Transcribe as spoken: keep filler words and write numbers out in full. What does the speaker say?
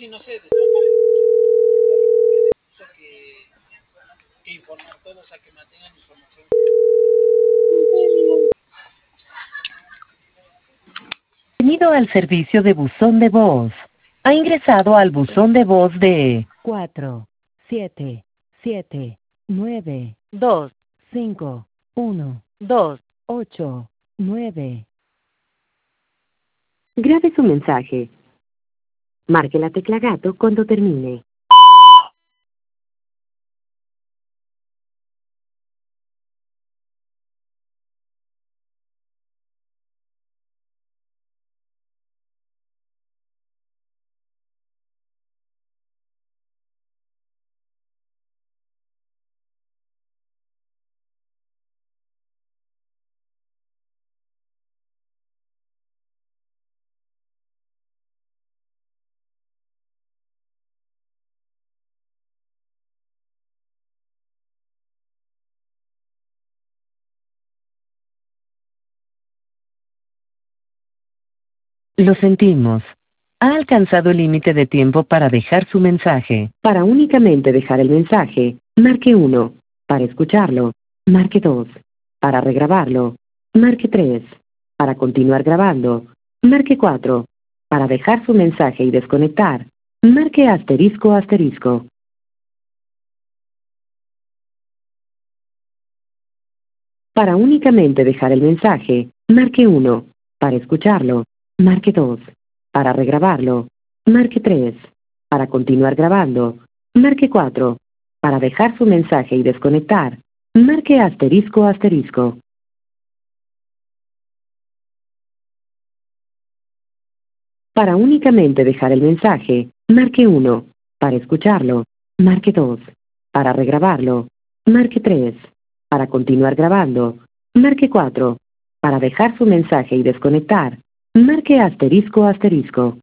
sí, no sé, de todas maneras, que, que informar todo, o sea, que mantengan información. Bienvenido al servicio de buzón de voz. Ha ingresado al buzón de voz de cuatro siete siete nueve dos cinco uno dos ocho nueve. Grabe su mensaje. Marque la tecla gato cuando termine. Lo sentimos. Ha alcanzado el límite de tiempo para dejar su mensaje. Para únicamente dejar el mensaje, marque uno. Para escucharlo, marque dos. Para regrabarlo, marque tres. Para continuar grabando, marque cuatro. Para dejar su mensaje y desconectar, marque asterisco asterisco. Para únicamente dejar el mensaje, marque uno. Para escucharlo, marque dos. Para regrabarlo, marque tres. Para continuar grabando, marque cuatro. Para dejar su mensaje y desconectar, marque asterisco asterisco. Para únicamente dejar el mensaje, marque uno. Para escucharlo, marque dos. Para regrabarlo, marque tres. Para continuar grabando, marque cuatro. Para dejar su mensaje y desconectar, marque asterisco asterisco.